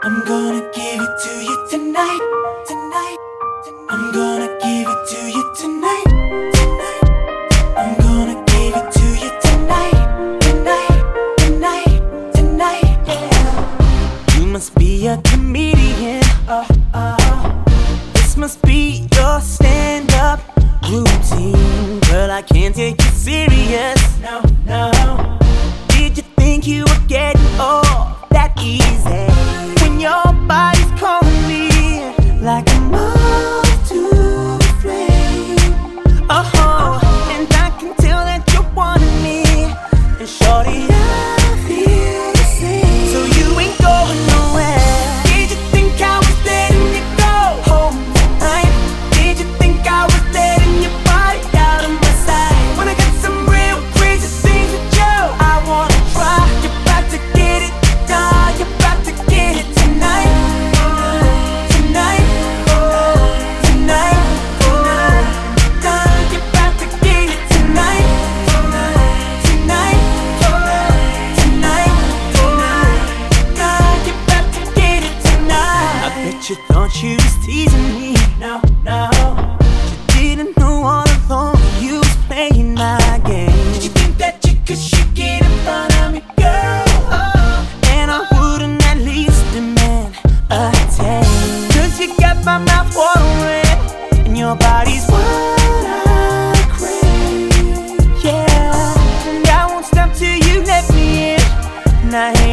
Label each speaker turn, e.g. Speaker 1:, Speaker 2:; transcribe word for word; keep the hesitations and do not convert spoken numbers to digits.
Speaker 1: I'm gonna give it to you tonight, tonight. I'm gonna give it to you tonight, tonight. I'm gonna give it to you tonight, tonight, tonight, tonight, yeah. You must be a comedian, oh, oh. This must be your stand-up routine. Girl, I can't take you serious, no, no. Did you think you were getting off that easy? When your body's calling me like a moth to the flame. Oh, and I can tell that you wanted me, and shorty, I feel the same. So you ain't going nowhere. Did you think I was letting you go home tonight? Did you think I was letting your body out of my sight? When I got some real crazy things with you, I wanna try. You're about to get it done. You're about to get it tonight, tonight, oh, tonight, oh, done. You're about to get it tonight, tonight, oh, tonight, oh, done. You're about to get it tonight. I bet you thought you was teasing me, no, no. You didn't know all along you was playing my game. Did you think that you could shake it in front of me, girl? And I wouldn't at least demand a taste. Cause you got my mouth watering, and your body's what I crave. Yeah, and I won't stop till you let me in. And I